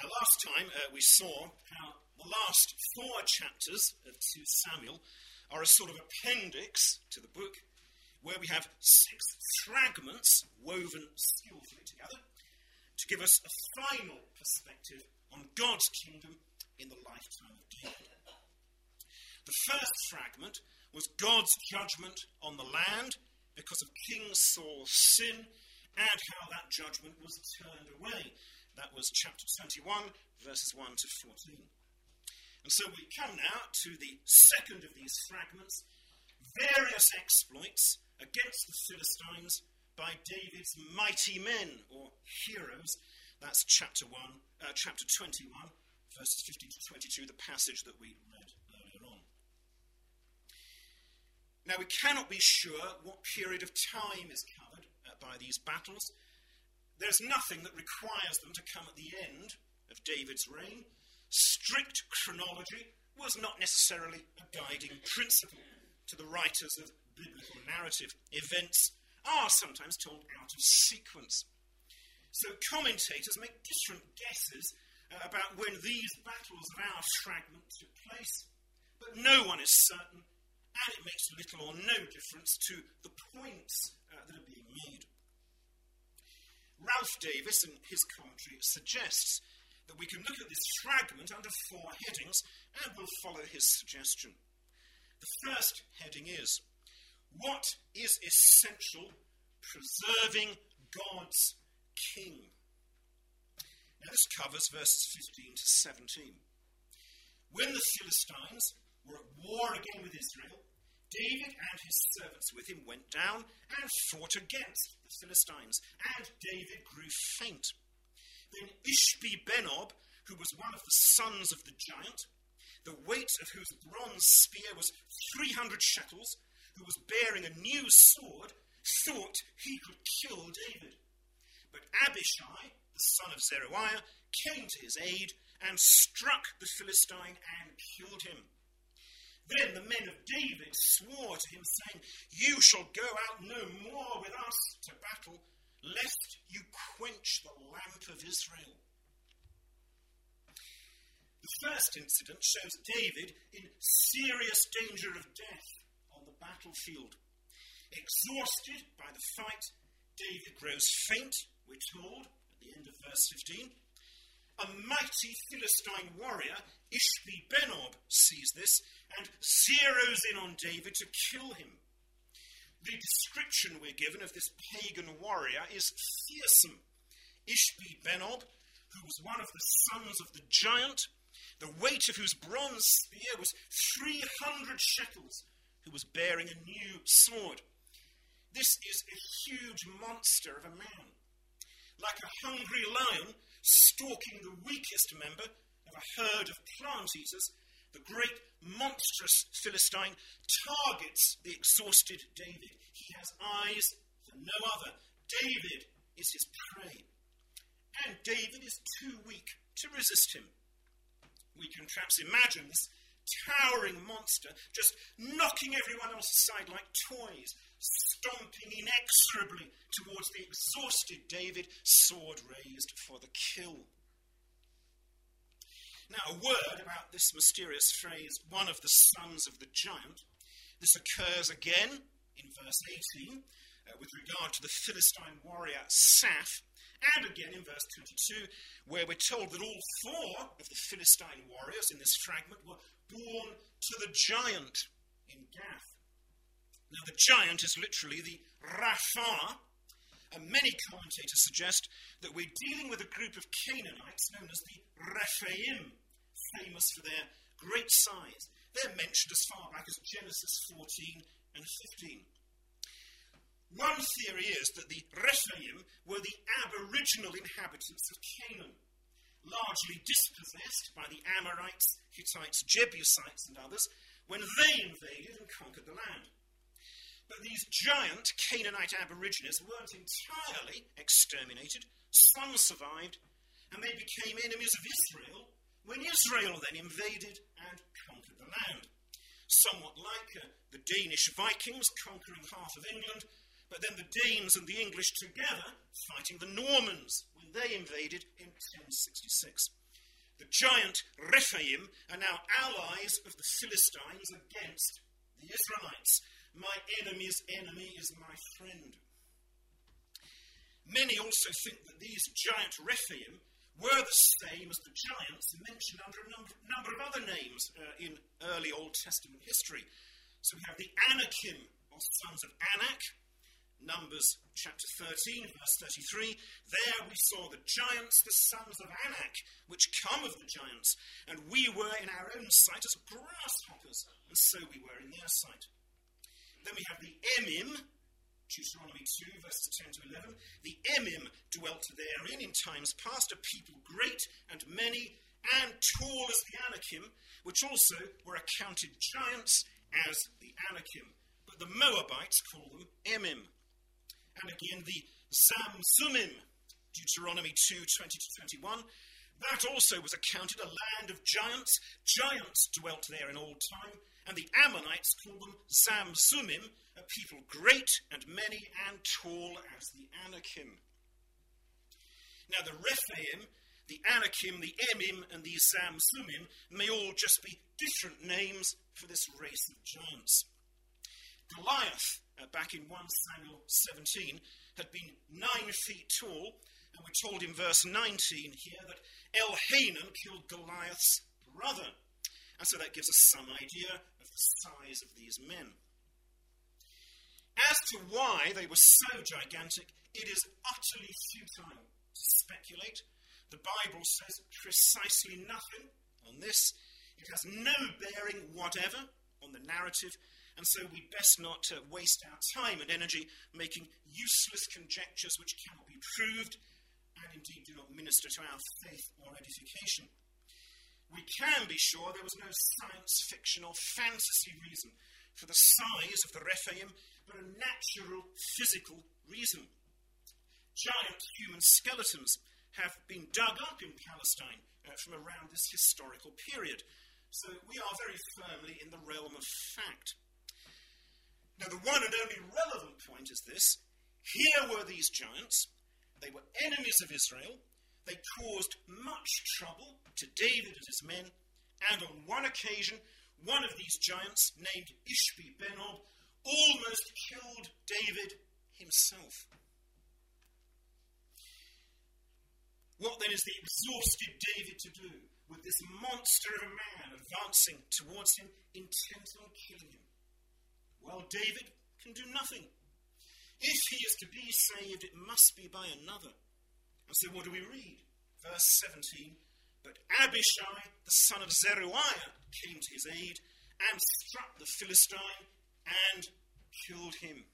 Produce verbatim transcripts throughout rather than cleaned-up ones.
Now, last time uh, we saw how the last four chapters of Second Samuel are a sort of appendix to the book, where we have six fragments woven skillfully together to give us a final perspective on God's kingdom in the lifetime of David. The first fragment was God's judgment on the land because of King Saul's sin and how that judgment was turned away. That was chapter twenty-one, verses one to fourteen. And so we come now to the second of these fragments, various exploits against the Philistines by David's mighty men, or heroes. That's chapter one, uh, chapter twenty-one, verses fifteen to twenty-two, the passage that we read earlier on. Now, we cannot be sure what period of time is covered uh, by these battles. There's nothing that requires them to come at the end of David's reign. Strict chronology was not necessarily a guiding principle to the writers of biblical narrative. Events are sometimes told out of sequence. So commentators make different guesses uh, about when these battles of our fragment took place, but no one is certain, and it makes little or no difference to the points uh, that are being made. Ralph Davis, in his commentary, suggests that we can look at this fragment under four headings, and we'll follow his suggestion. The first heading is, what is essential preserving God's king? Now this covers verses fifteen to seventeen. When the Philistines were at war again with Israel, David and his servants with him went down and fought against the Philistines, and David grew faint. Then Ishbi-Benob, who was one of the sons of the giant, the weight of whose bronze spear was three hundred shekels, who was bearing a new sword, thought he could kill David. But Abishai, the son of Zeruiah, came to his aid and struck the Philistine and killed him. Then the men of David swore to him, saying, "You shall go out no more with us to battle, lest you quench the lamp of Israel." The first incident shows David in serious danger of death on the battlefield. Exhausted by the fight, David grows faint, we're told at the end of verse fifteen. A mighty Philistine warrior, Ishbi-Benob, sees this and zeroes in on David to kill him. The description we're given of this pagan warrior is fearsome. Ishbi-Benob, who was one of the sons of the giant, the weight of whose bronze spear was three hundred shekels, who was bearing a new sword. This is a huge monster of a man. Like a hungry lion stalking the weakest member of a herd of plant-eaters, the great monstrous Philistine targets the exhausted David. He has eyes for no other. David is his prey. And David is too weak to resist him. We can perhaps imagine this towering monster just knocking everyone else aside like toys, stomping inexorably towards the exhausted David, sword raised for the kill. Now, a word about this mysterious phrase, one of the sons of the giant. This occurs again in verse eighteen uh, with regard to the Philistine warrior Saph, and again in verse twenty-two, where we're told that all four of the Philistine warriors in this fragment were born to the giant in Gath. Now, the giant is literally the Rapha, and many commentators suggest that we're dealing with a group of Canaanites known as the Rephaim, famous for their great size. They're mentioned as far back as Genesis fourteen and fifteen. One theory is that the Rephaim were the aboriginal inhabitants of Canaan, largely dispossessed by the Amorites, Hittites, Jebusites, and others, when they invaded and conquered the land. But these giant Canaanite aborigines weren't entirely exterminated. Some survived, and they became enemies of Israel when Israel then invaded and conquered the land. Somewhat like uh, the Danish Vikings conquering half of England, but then the Danes and the English together fighting the Normans when they invaded in ten sixty-six. The giant Rephaim are now allies of the Philistines against the Israelites. My enemy's enemy is my friend. Many also think that these giant Rephaim were the same as the giants mentioned under a number, number of other names uh, in early Old Testament history. So we have the Anakim, or sons of Anak, Numbers chapter thirteen, verse thirty-three. There we saw the giants, the sons of Anak, which come of the giants, and we were in our own sight as grasshoppers, and so we were in their sight. Then we have the Emim, Deuteronomy two, verses ten to eleven. The Emim dwelt therein in times past, a people great and many and tall as the Anakim, which also were accounted giants as the Anakim. But the Moabites call them Emim. And again the Zamzummim, Deuteronomy two, twenty to twenty-one. That also was accounted a land of giants. Giants dwelt there in old time. And the Ammonites call them Zamzummim, a people great and many and tall as the Anakim. Now the Rephaim, the Anakim, the Emim, and the Zamzummim may all just be different names for this race of giants. Goliath, uh, back in First Samuel seventeen, had been nine feet tall, and we're told in verse nineteen here that Elhanan killed Goliath's brother. And so that gives us some idea of the size of these men. As to why they were so gigantic, it is utterly futile to speculate. The Bible says precisely nothing on this. It has no bearing whatever on the narrative, and so we best not uh, waste our time and energy making useless conjectures which cannot be proved and indeed do not minister to our faith or edification. We can be sure there was no science fiction or fantasy reason for the size of the Rephaim, but a natural physical reason. Giant human skeletons have been dug up in Palestine uh, from around this historical period, so we are very firmly in the realm of fact. Now, the one and only relevant point is this: here were these giants. They were enemies of Israel. They caused much trouble to David and his men, and on one occasion, one of these giants, named Ishbi-Benob, almost killed David himself. What then is the exhausted David to do with this monster of a man advancing towards him, intent on killing him? Well, David can do nothing. If he is to be saved, it must be by another. And so what do we read? Verse seventeen, but Abishai, the son of Zeruiah, came to his aid and struck the Philistine and killed him.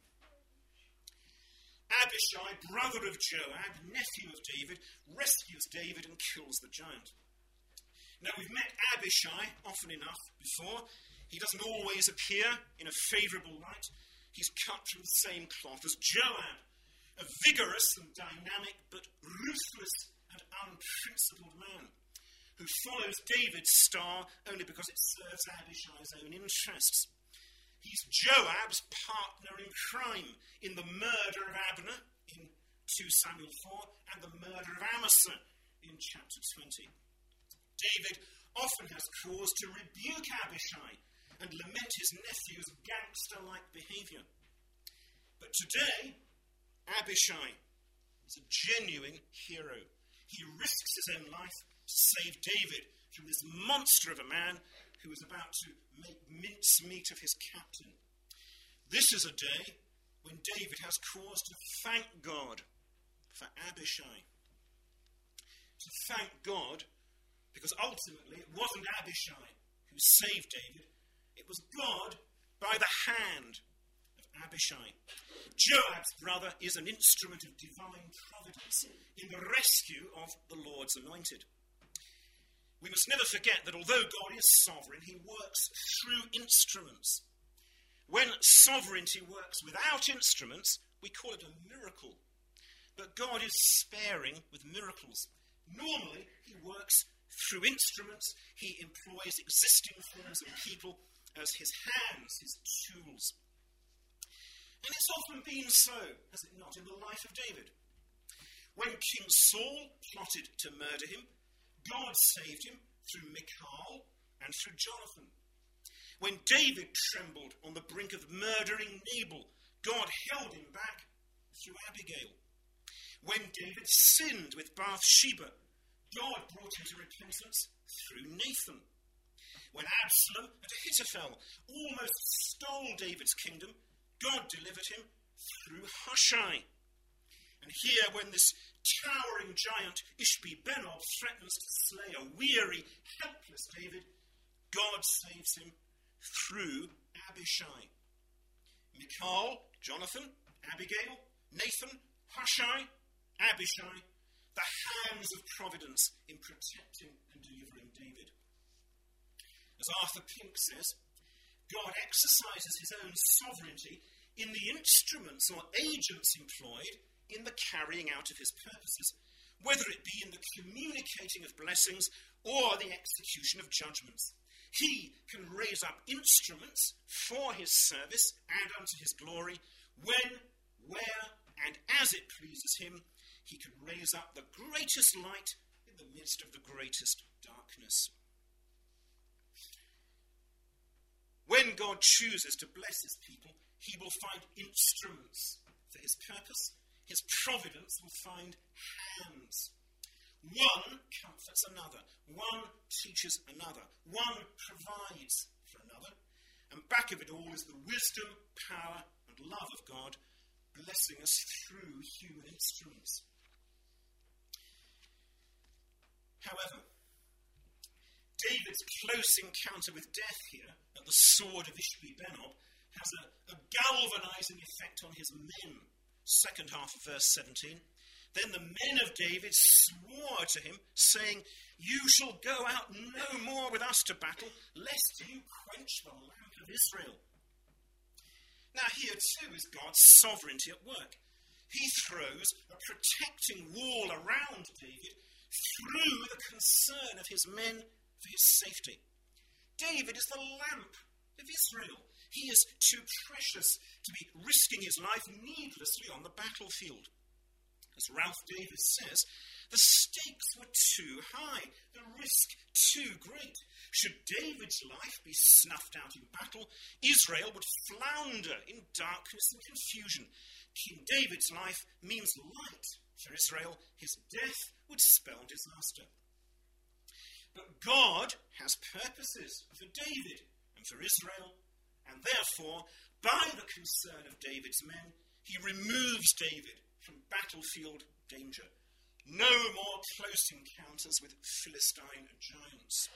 Abishai, brother of Joab, nephew of David, rescues David and kills the giant. Now, we've met Abishai often enough before. He doesn't always appear in a favourable light. He's cut from the same cloth as Joab, a vigorous and dynamic but ruthless and unprincipled man who follows David's star only because it serves Abishai's own interests. He's Joab's partner in crime in the murder of Abner in Second Samuel four and the murder of Amasa in chapter twenty. David often has cause to rebuke Abishai and lament his nephew's gangster-like behaviour. But today, Abishai is a genuine hero. He risks his own life to save David from this monster of a man who is about to make mincemeat of his captain. This is a day when David has cause to thank God for Abishai. To thank God because ultimately it wasn't Abishai who saved David. It was God by the hand of Abishai. Joab's brother is an instrument of divine providence in the rescue of the Lord's anointed. We must never forget that although God is sovereign, he works through instruments. When sovereignty works without instruments, we call it a miracle. But God is sparing with miracles. Normally, he works through instruments. He employs existing forms and people as his hands, his tools. And it's often been so, has it not, in the life of David? When King Saul plotted to murder him, God saved him through Michal and through Jonathan. When David trembled on the brink of murdering Nabal, God held him back through Abigail. When David sinned with Bathsheba, God brought him to repentance through Nathan. When Absalom and Ahithophel almost stole David's kingdom, God delivered him through Hushai. And here, when this towering giant Ishbi-Benob threatens to slay a weary, helpless David, God saves him through Abishai. Michal, Jonathan, Abigail, Nathan, Hushai, Abishai, the hands of providence in protecting and delivering David. As Arthur Pink says, God exercises his own sovereignty in the instruments or agents employed in the carrying out of his purposes, whether it be in the communicating of blessings or the execution of judgments. He can raise up instruments for his service and unto his glory when, where, and as it pleases him. He can raise up the greatest light in the midst of the greatest darkness. When God chooses to bless his people, he will find instruments for his purpose. His providence will find hands. One comforts another. One teaches another. One provides for another. And back of it all is the wisdom, power, and love of God blessing us through human instruments. However, David's close encounter with death here at the sword of Ishbi-Benob has a, a galvanizing effect on his men. Second half of verse seventeen. Then the men of David swore to him, saying, "You shall go out no more with us to battle, lest you quench the lamp of Israel." Now here too is God's sovereignty at work. He throws a protecting wall around David through the concern of his men for his safety. David is the lamp of Israel. He is too precious to be risking his life needlessly on the battlefield. As Ralph Davis says, the stakes were too high, the risk too great. Should David's life be snuffed out in battle, Israel would flounder in darkness and confusion. King David's life means light for Israel. His death would spell disaster. But God has purposes for David and for Israel, and therefore, by the concern of David's men, he removes David from battlefield danger. No more close encounters with Philistine giants.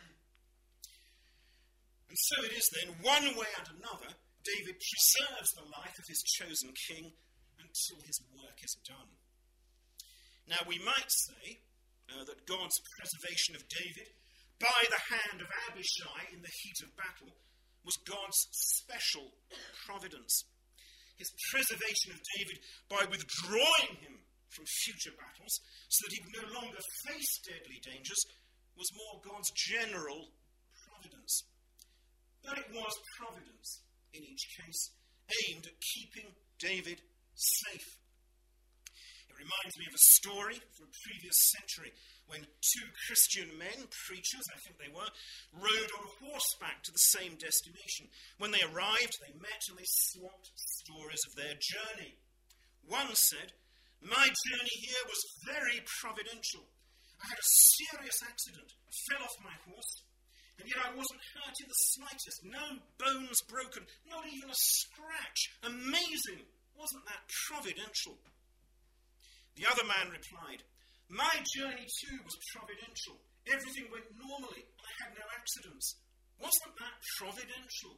And so it is then, one way and another, David preserves the life of his chosen king until his work is done. Now we might say uh, that God's preservation of David by the hand of Abishai in the heat of battle was God's special providence. His preservation of David by withdrawing him from future battles so that he would no longer face deadly dangers was more God's general providence. But it was providence in each case aimed at keeping David safe. It reminds me of a story from a previous century when two Christian men, preachers I think they were, rode on horseback to the same destination. When they arrived, they met and they swapped stories of their journey. One said, "My journey here was very providential. I had a serious accident, fell off my horse, and yet I wasn't hurt in the slightest. No bones broken, not even a scratch. Amazing! Wasn't that providential?" The other man replied, "My journey too was providential. Everything went normally, and I had no accidents. Wasn't that providential?"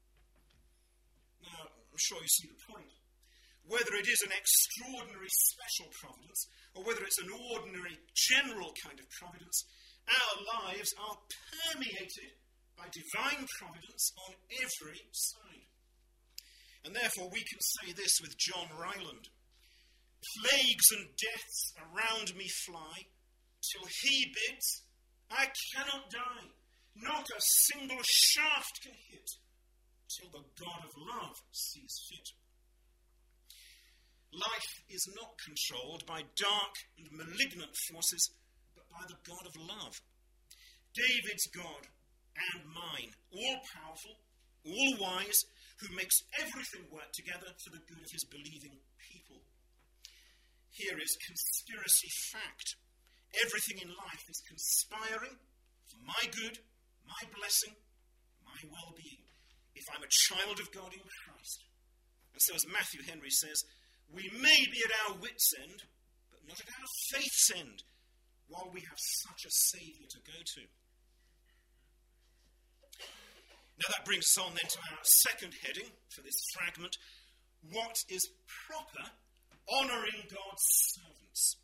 Now, I'm sure you see the point. Whether it is an extraordinary special providence, or whether it's an ordinary general kind of providence, our lives are permeated by divine providence on every side. And therefore we can say this with John Ryland: "Plagues and deaths around me fly, till he bids, I cannot die. Not a single shaft can hit, till the God of love sees fit." Life is not controlled by dark and malignant forces, but by by the God of love. David's God and mine, all-powerful, all-wise, who makes everything work together for the good of his believing people. Here is conspiracy fact. Everything in life is conspiring for my good, my blessing, my well-being, if I'm a child of God in Christ. And so, as Matthew Henry says, we may be at our wits' end, but not at our faith's end, while we have such a Saviour to go to. Now that brings us on then to our second heading for this fragment. What is proper honouring God's servants?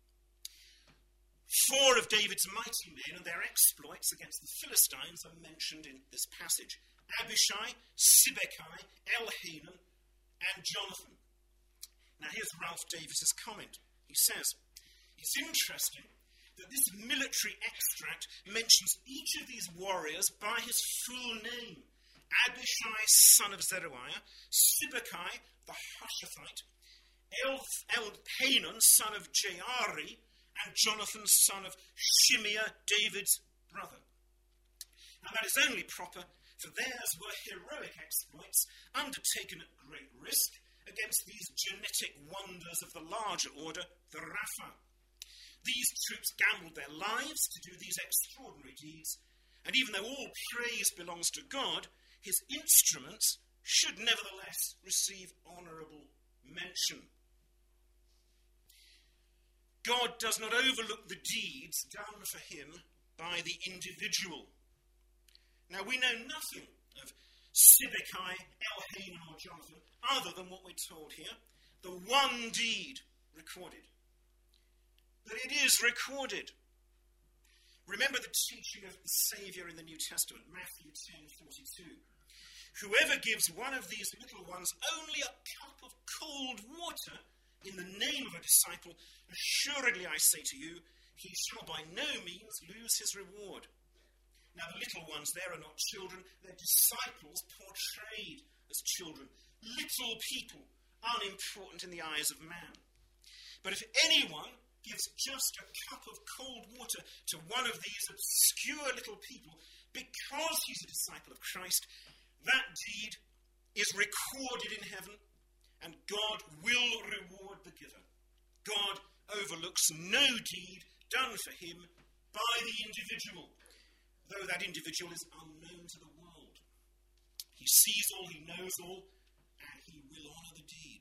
Four of David's mighty men and their exploits against the Philistines are mentioned in this passage. Abishai, Sibbecai, Elhanan, and Jonathan. Now here's Ralph Davis's comment. He says, it's interesting that this military extract mentions each of these warriors by his full name. Abishai, son of Zeruiah, Sibbecai, the Hushathite, Elhanan, son of Jaari, and Jonathan, son of Shimeah, David's brother. Now that is only proper, for theirs were heroic exploits undertaken at great risk against these genetic wonders of the larger order, the Rapha. These troops gambled their lives to do these extraordinary deeds, and even though all praise belongs to God, his instruments should nevertheless receive honourable mention. God does not overlook the deeds done for him by the individual. Now, we know nothing of Sibbecai, Elhanan, or Jonathan other than what we're told here, the one deed recorded. But it is recorded. Remember the teaching of the Saviour in the New Testament, Matthew ten forty-two. Whoever gives one of these little ones only a cup of cold water in the name of a disciple, assuredly I say to you, he shall by no means lose his reward. Now the little ones there are not children, they're disciples portrayed as children. Little people, unimportant in the eyes of man. But if anyone gives just a cup of cold water to one of these obscure little people because he's a disciple of Christ, that deed is recorded in heaven, and God will reward the giver. God overlooks no deed done for him by the individual, though that individual is unknown to the world. He sees all, he knows all, and he will honour the deed.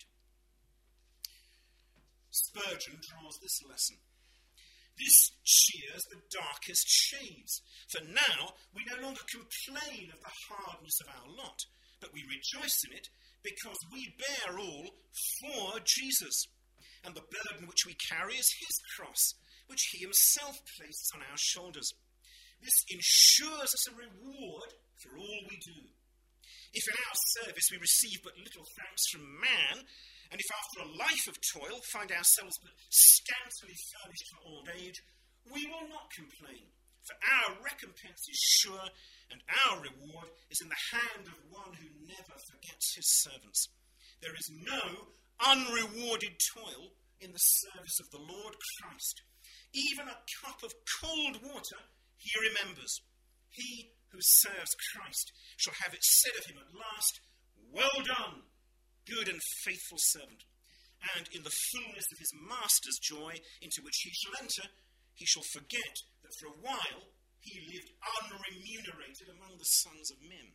Spurgeon draws this lesson. This cheers the darkest shades, for now we no longer complain of the hardness of our lot, but we rejoice in it because we bear all for Jesus, and the burden which we carry is his cross, which he himself places on our shoulders. This ensures us a reward for all we do. If in our service we receive but little thanks from man, and if after a life of toil find ourselves but scantily furnished for old age, we will not complain, for our recompense is sure, and our reward is in the hand of one who never forgets his servants. There is no unrewarded toil in the service of the Lord Christ. Even a cup of cold water he remembers. He who serves Christ shall have it said of him at last, well done, good and faithful servant. And in the fullness of his master's joy, into which he shall enter, he shall forget that for a while he lived unremunerated among the sons of men.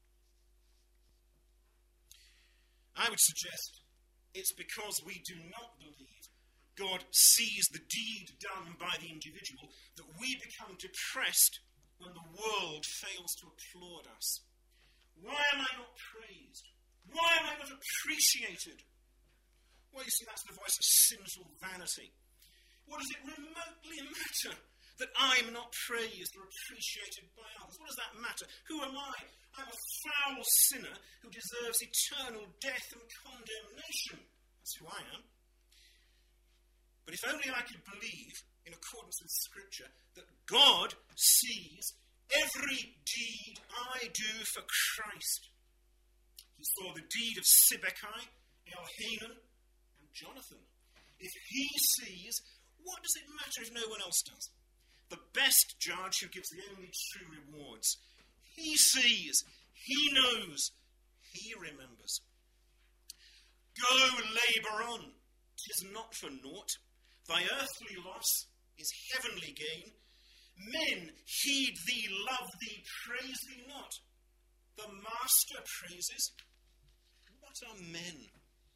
I would suggest it's because we do not believe God sees the deed done by the individual that we become depressed when the world fails to applaud us. Why am I not praised? Why am I not appreciated? Well, you see, that's the voice of sinful vanity. What does it remotely matter that I'm not praised or appreciated by others? What does that matter? Who am I? I'm a foul sinner who deserves eternal death and condemnation. That's who I am. But if only I could believe, in accordance with Scripture, that God sees every deed I do for Christ. He saw the deed of Sibbecai, Elhanan, and Jonathan. If he sees, what does it matter if no one else does? the best judge who gives the only true rewards. He sees, he knows, he remembers. Go labour on, 'tis not for naught. Thy earthly loss is heavenly gain. Men heed thee, love thee, praise thee not. The Master praises. What are men?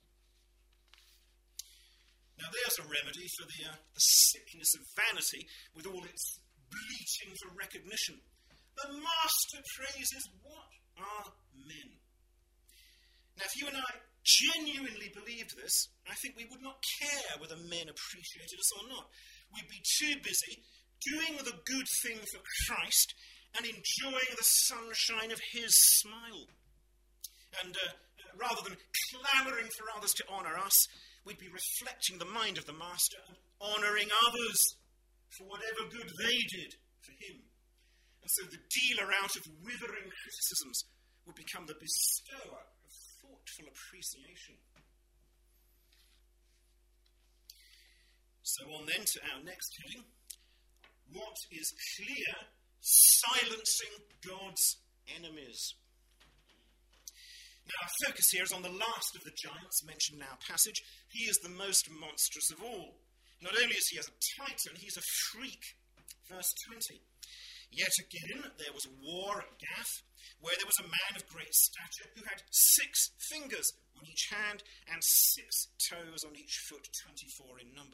Now there's a remedy for the, uh, the sickness of vanity with all its bleating for recognition. The Master praises. What are men? Now if you and I genuinely believed this, I think we would not care whether men appreciated us or not. We'd be too busy doing the good thing for Christ and enjoying the sunshine of his smile. And uh, rather than clamouring for others to honour us, we'd be reflecting the mind of the Master and honouring others for whatever good they did for him. And so the dealer out of withering criticisms would become the bestower of thoughtful appreciation. So on then to our next heading. What is clear? Silencing God's enemies. Now our focus here is on the last of the giants mentioned in our passage. He is the most monstrous of all. Not only is he as a titan, he's a freak. Verse twenty. Yet again there was war at Gath, where there was a man of great stature who had six fingers on each hand and six toes on each foot, twenty-four in number.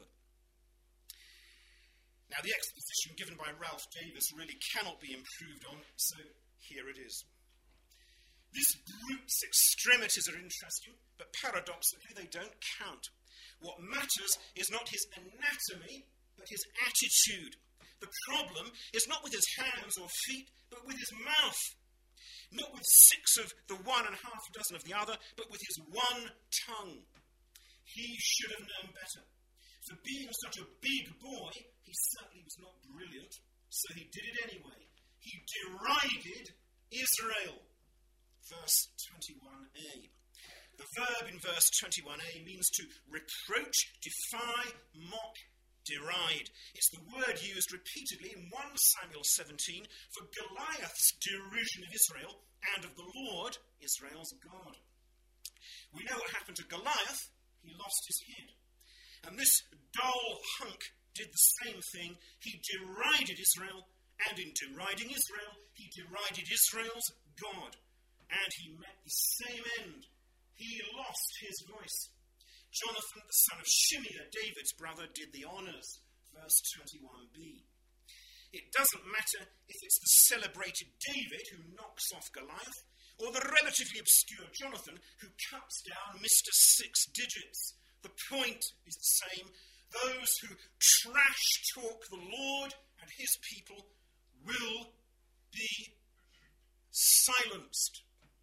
Now the exposition given by Ralph Davis really cannot be improved on, so here it is. This brute's extremities are interesting, but paradoxically they don't count. What matters is not his anatomy, but his attitude. The problem is not with his hands or feet, but with his mouth. Not with six of the one and half a dozen of the other, but with his one tongue. He should have known better. For being such a big boy, he certainly was not brilliant, so he did it anyway. He derided Israel. Verse twenty-one a. The verb in verse twenty-one a means to reproach, defy, mock, deride. It's the word used repeatedly in First Samuel seventeen for Goliath's derision of Israel and of the Lord, Israel's God. We know what happened to Goliath. He lost his head. And this dull hunk did the same thing. He derided Israel, and in deriding Israel, he derided Israel's God. And he met the same end. He lost his voice. Jonathan, the son of Shimeah, David's brother, did the honours. Verse twenty-one b. It doesn't matter if it's the celebrated David who knocks off Goliath, or the relatively obscure Jonathan who cuts down Mister Six Digits. The point is the same. Those who trash talk the Lord and his people will be silenced.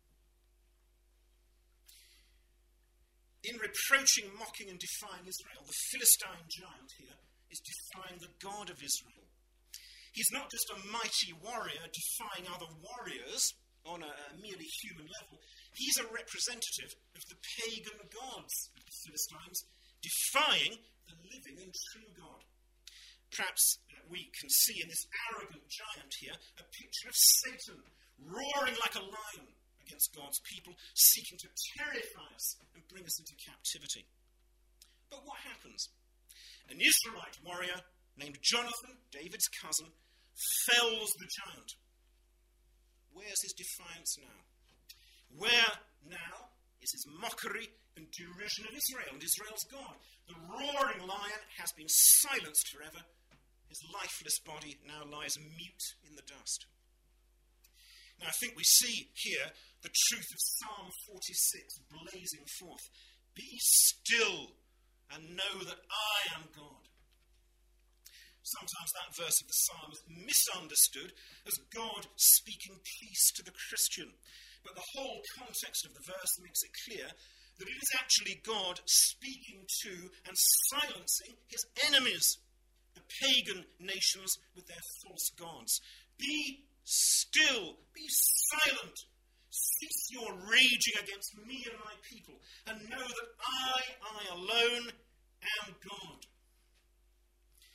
In reproaching, mocking, and defying Israel, the Philistine giant here is defying the God of Israel. He's not just a mighty warrior defying other warriors on a, a merely human level. He's a representative of the pagan gods of the Philistines, defying the living and true God. Perhaps we can see in this arrogant giant here a picture of Satan roaring like a lion against God's people, seeking to terrify us and bring us into captivity. But what happens? An Israelite warrior named Jonathan, David's cousin, fells the giant. Where's his defiance now? Where now is his mockery and derision of Israel and Israel's God? The roaring lion has been silenced forever. His lifeless body now lies mute in the dust. Now I think we see here the truth of Psalm forty-six blazing forth. Be still and know that I am God. Sometimes that verse of the psalm is misunderstood as God speaking peace to the Christian. But the whole context of the verse makes it clear that it is actually God speaking to and silencing his enemies, the pagan nations with their false gods. Be still, be silent, cease your raging against me and my people, and know that I, I alone am God. And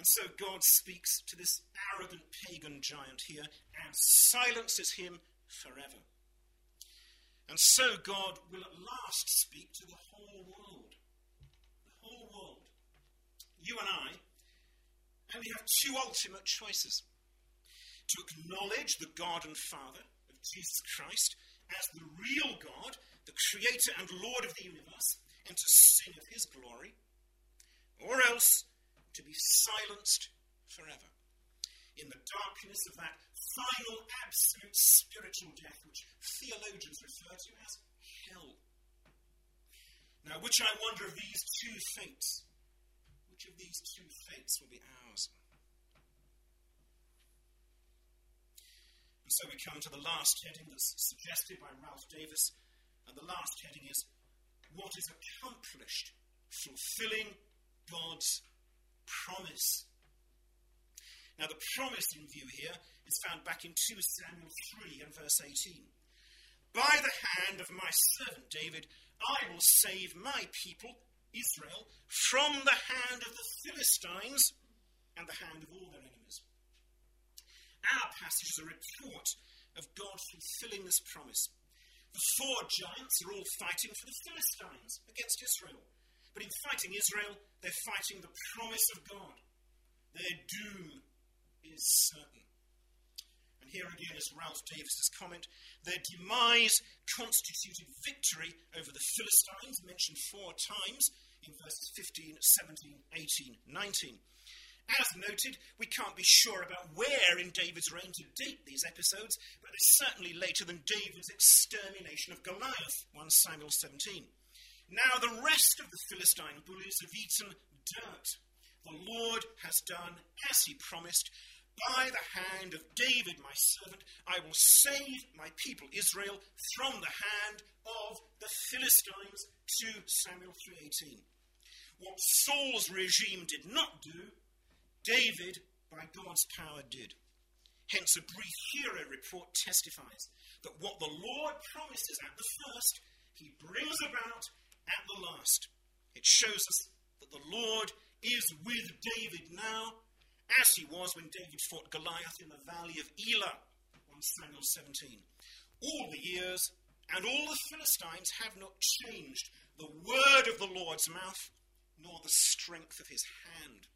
And so God speaks to this arrogant pagan giant here and silences him forever. And so God will at last speak to the whole world. The whole world. You and I only have two ultimate choices. To acknowledge the God and Father of Jesus Christ as the real God, the creator and Lord of the universe, and to sing of his glory, or else to be silenced forever in the darkness of that final absolute spiritual death which theologians refer to as hell. Now, which I wonder of these two fates, which of these two fates will be ours? And so we come to the last heading that's suggested by Ralph Davis, and the last heading is, what is accomplished? Fulfilling God's promise. Now the promise in view here is found back in Second Samuel three and verse eighteen. By the hand of my servant David, I will save my people, Israel, from the hand of the Philistines and the hand of all their enemies. Our passage is a report of God fulfilling this promise. The four giants are all fighting for the Philistines against Israel. But in fighting Israel, they're fighting the promise of God. Their doom is certain. And here again is Ralph Davis's comment. Their demise constituted victory over the Philistines, mentioned four times in verses fifteen, seventeen, eighteen, nineteen. As noted, we can't be sure about where in David's reign to date these episodes, but they're certainly later than David's extermination of Goliath, First Samuel seventeen. Now the rest of the Philistine bullies have eaten dirt. The Lord has done as he promised. By the hand of David, my servant, I will save my people Israel from the hand of the Philistines. Second Samuel three eighteen. What Saul's regime did not do, David, by God's power, did. Hence, a brief hero report testifies that what the Lord promises at the first, he brings about at the last. It shows us that the Lord is with David now, as he was when David fought Goliath in the valley of Elah, First Samuel seventeen. All the years and all the Philistines have not changed the word of the Lord's mouth, nor the strength of his hand.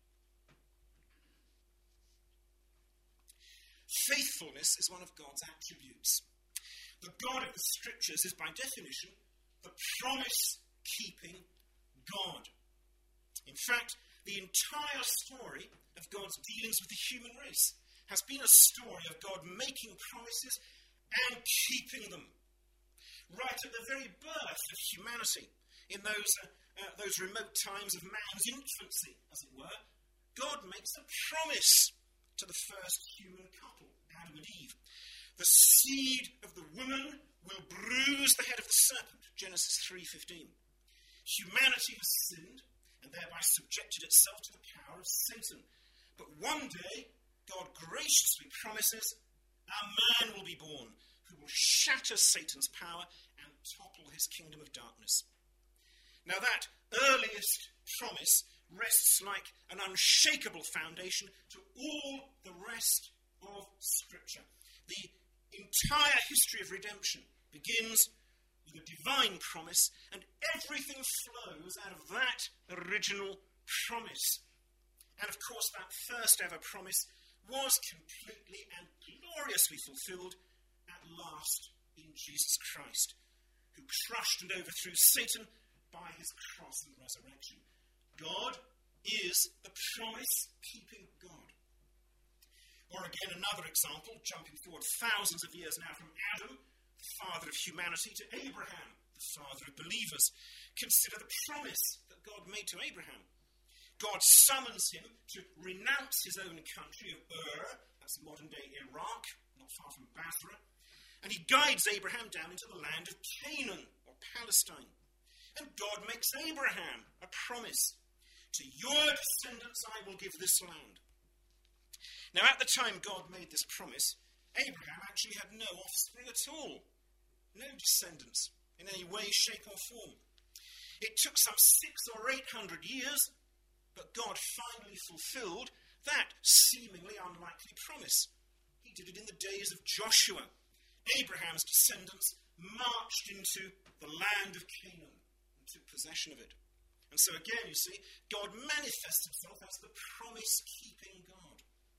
Faithfulness is one of God's attributes. The God of the Scriptures is by definition the promise-keeping God. In fact, the entire story of God's dealings with the human race has been a story of God making promises and keeping them. Right at the very birth of humanity, in those, uh, uh, those remote times of man's infancy, as it were, God makes a promise to the first human couple, Adam and Eve. The seed of the woman will bruise the head of the serpent, Genesis three fifteen. Humanity has sinned and thereby subjected itself to the power of Satan. But one day, God graciously promises a man will be born who will shatter Satan's power and topple his kingdom of darkness. Now that earliest promise rests like an unshakable foundation to all the rest of Scripture. The entire history of redemption begins with a divine promise, and everything flows out of that original promise. And of course, that first ever promise was completely and gloriously fulfilled at last in Jesus Christ, who crushed and overthrew Satan by his cross and resurrection. God is the promise-keeping God. Or again, another example, jumping forward thousands of years now from Adam, the father of humanity, to Abraham, the father of believers. Consider the promise that God made to Abraham. God summons him to renounce his own country of Ur, that's modern-day Iraq, not far from Basra, and he guides Abraham down into the land of Canaan, or Palestine. And God makes Abraham a promise. To your descendants I will give this land. Now, at the time God made this promise, Abraham actually had no offspring at all. No descendants in any way, shape or form. It took some six or eight hundred years, but God finally fulfilled that seemingly unlikely promise. He did it in the days of Joshua. Abraham's descendants marched into the land of Canaan and took possession of it. And so again, you see, God manifests himself as the promise-keeping God.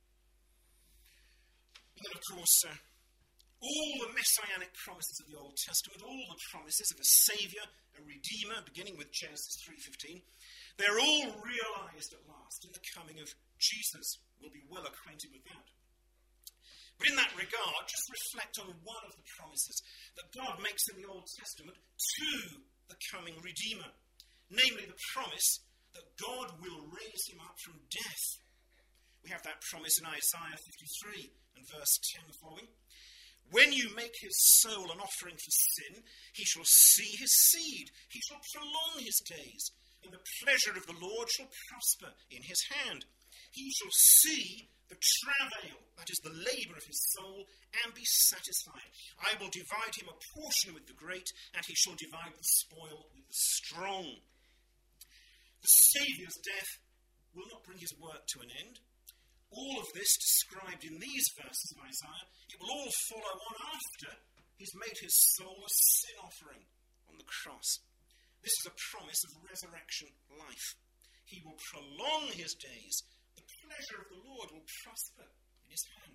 And then, of course, uh, all the messianic promises of the Old Testament, all the promises of a Saviour, a Redeemer, beginning with Genesis three fifteen, they're all realised at last in the coming of Jesus. We'll be well acquainted with that. But in that regard, just reflect on one of the promises that God makes in the Old Testament to the coming Redeemer. Namely, the promise that God will raise him up from death. We have that promise in Isaiah fifty-three and verse ten following. When you make his soul an offering for sin, he shall see his seed. He shall prolong his days, and the pleasure of the Lord shall prosper in his hand. He shall see the travail, that is the labour of his soul, and be satisfied. I will divide him a portion with the great, and he shall divide the spoil with the strong. The Saviour's death will not bring his work to an end. All of this described in these verses of Isaiah, it will all follow on after he's made his soul a sin offering on the cross. This is a promise of resurrection life. He will prolong his days. The pleasure of the Lord will prosper in his hand.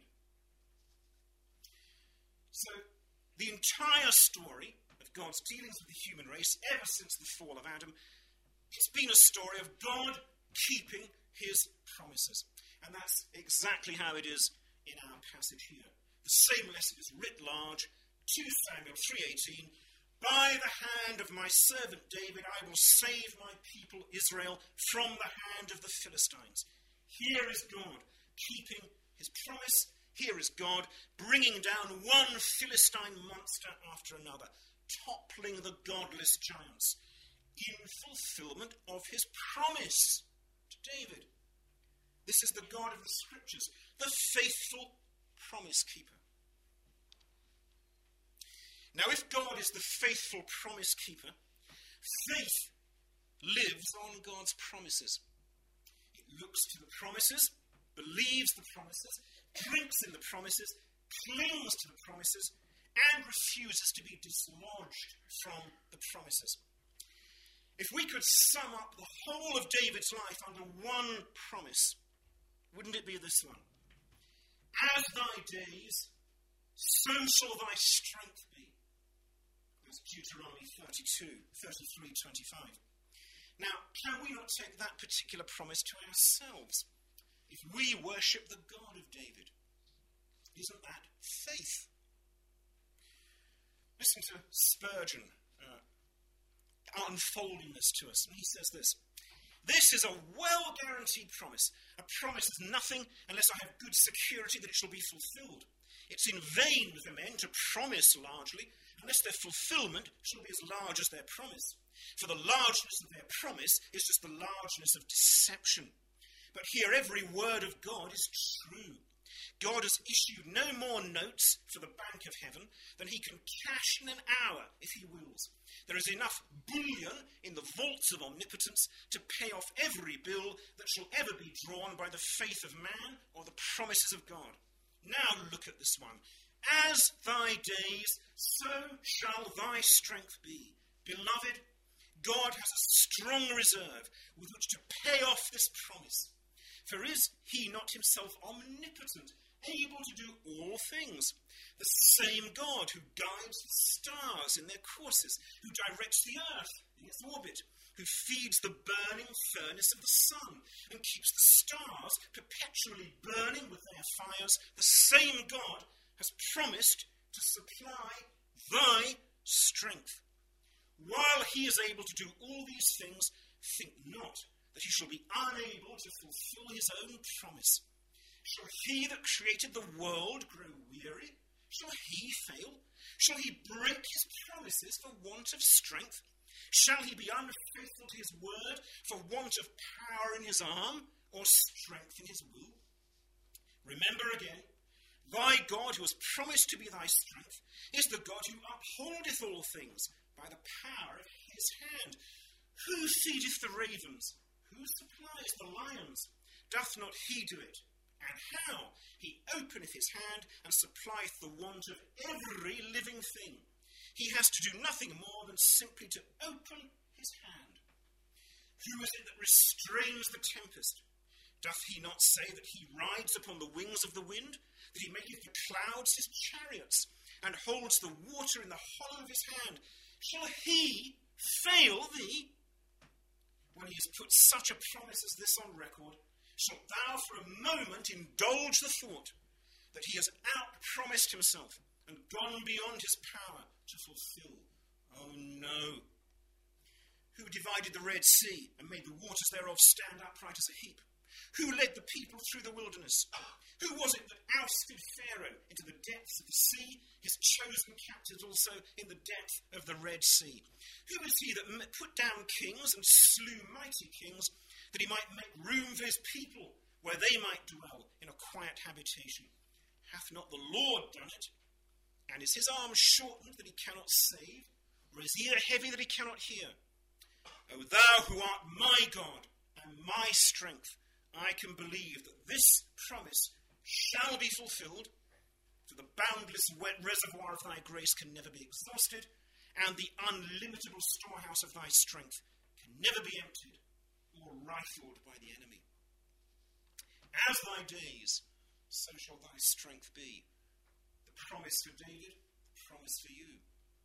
So, the entire story of God's dealings with the human race ever since the fall of Adam, it's been a story of God keeping his promises. And that's exactly how it is in our passage here. The same lesson is writ large, Second Samuel three eighteen. By the hand of my servant David, I will save my people Israel from the hand of the Philistines. Here is God keeping his promise. Here is God bringing down one Philistine monster after another, toppling the godless giants in fulfillment of his promise to David. This is the God of the Scriptures, the faithful promise keeper. Now, if God is the faithful promise keeper, faith lives on God's promises. It looks to the promises, believes the promises, drinks in the promises, clings to the promises, and refuses to be dislodged from the promises. If we could sum up the whole of David's life under one promise, wouldn't it be this one? As thy days, so shall thy strength be. That's Deuteronomy thirty-two, thirty-three, twenty-five. Now, can we not take that particular promise to ourselves? If we worship the God of David, isn't that faith? Listen to Spurgeon uh, unfolding this to us, and he says this: this is a well-guaranteed promise. A promise is nothing unless I have good security that it shall be fulfilled. It's in vain for men to promise largely unless their fulfillment shall be as large as their promise. For the largeness of their promise is just the largeness of deception. But here every word of God is true. God has issued no more notes for the bank of heaven than he can cash in an hour if he wills. There is enough bullion in the vaults of omnipotence to pay off every bill that shall ever be drawn by the faith of man or the promises of God. Now look at this one. As thy days, so shall thy strength be. Beloved, God has a strong reserve with which to pay off this promise. For is he not himself omnipotent, able to do all things? The same God who guides the stars in their courses, who directs the earth in its orbit, who feeds the burning furnace of the sun, and keeps the stars perpetually burning with their fires, the same God has promised to supply thy strength. While he is able to do all these things, think not that he shall be unable to fulfill his own promise. Shall he that created the world grow weary? Shall he fail? Shall he break his promises for want of strength? Shall he be unfaithful to his word for want of power in his arm or strength in his will? Remember again, thy God who has promised to be thy strength is the God who upholdeth all things by the power of his hand. Who feedeth the ravens? Who supplies the lions? Doth not he do it? And how? He openeth his hand, and supplieth the want of every living thing. He has to do nothing more than simply to open his hand. Who is it that restrains the tempest? Doth he not say that he rides upon the wings of the wind, that he maketh the clouds his chariots, and holds the water in the hollow of his hand? Shall he fail thee? When he has put such a promise as this on record, shalt thou for a moment indulge the thought that he has out-promised himself and gone beyond his power to fulfill? Oh no! Who divided the Red Sea and made the waters thereof stand upright as a heap? Who led the people through the wilderness? Who was it that ousted Pharaoh into the depths of the sea, his chosen captives also in the depth of the Red Sea? Who is he that put down kings and slew mighty kings, that he might make room for his people, where they might dwell in a quiet habitation? Hath not the Lord done it? And is his arm shortened that he cannot save? Or his ear heavy that he cannot hear? O thou who art my God and my strength, I can believe that this promise shall be fulfilled, for the boundless wet reservoir of thy grace can never be exhausted, and the unlimitable storehouse of thy strength can never be emptied or rifled by the enemy. As thy days, so shall thy strength be. The promise for David, the promise for you.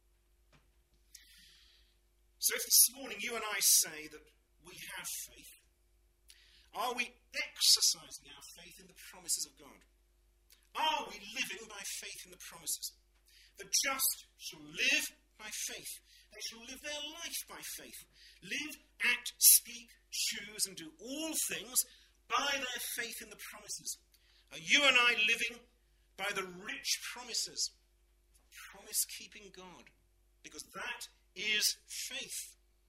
So if this morning you and I say that we have faith, are we exercising our faith in the promises of God? Are we living by faith in the promises? The just shall live by faith. They shall live their life by faith. Live, act, speak, choose, and do all things by their faith in the promises. Are you and I living by the rich promises of a promise-keeping God? Because that is faith.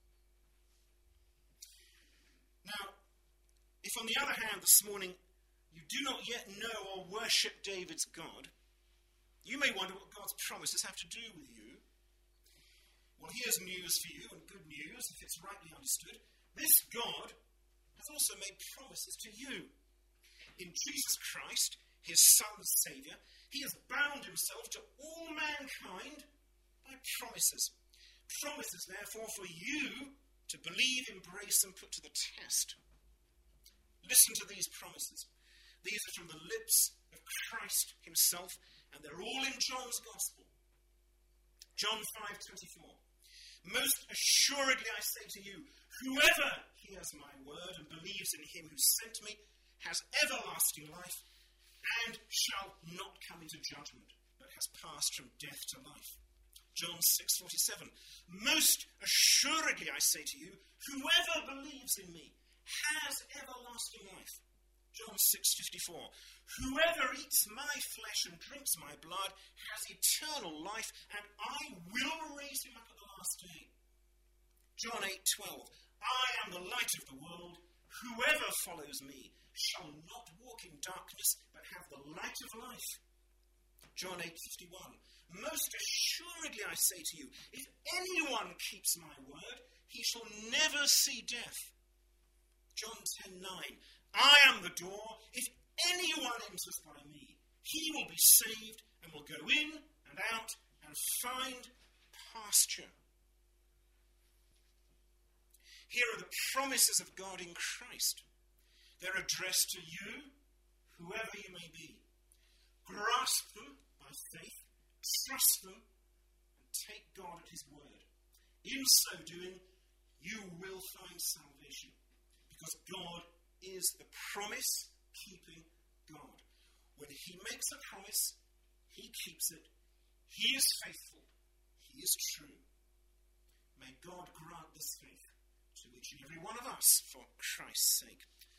Now, if on the other hand this morning you do not yet know or worship David's God, you may wonder what God's promises have to do with you. Well, here's news for you, and good news if it's rightly understood. This God has also made promises to you. In Jesus Christ, his Son and Saviour, he has bound himself to all mankind by promises. Promises, therefore, for you to believe, embrace, and put to the test. Listen to these promises. These are from the lips of Christ himself, and they're all in John's Gospel. John five twenty-four. Most assuredly I say to you, whoever hears my word and believes in him who sent me has everlasting life and shall not come into judgment, but has passed from death to life. John six forty-seven. Most assuredly I say to you, whoever believes in me has everlasting life. John six fifty-four. Whoever eats my flesh and drinks my blood has eternal life, and I will raise him up at the last day. John eight twelve. I am the light of the world. Whoever follows me shall not walk in darkness, but have the light of life. John eight fifty-one. Most assuredly I say to you, if anyone keeps my word, he shall never see death. John ten nine. I am the door. If anyone enters by me, he will be saved and will go in and out and find pasture. Here are the promises of God in Christ. They're addressed to you, whoever you may be. Grasp them by faith, trust them, and take God at his word. In so doing, you will find salvation, because God is the promise-keeping God. When he makes a promise, he keeps it. He is faithful. He is true. May God grant this faith to each and every one of us for Christ's sake.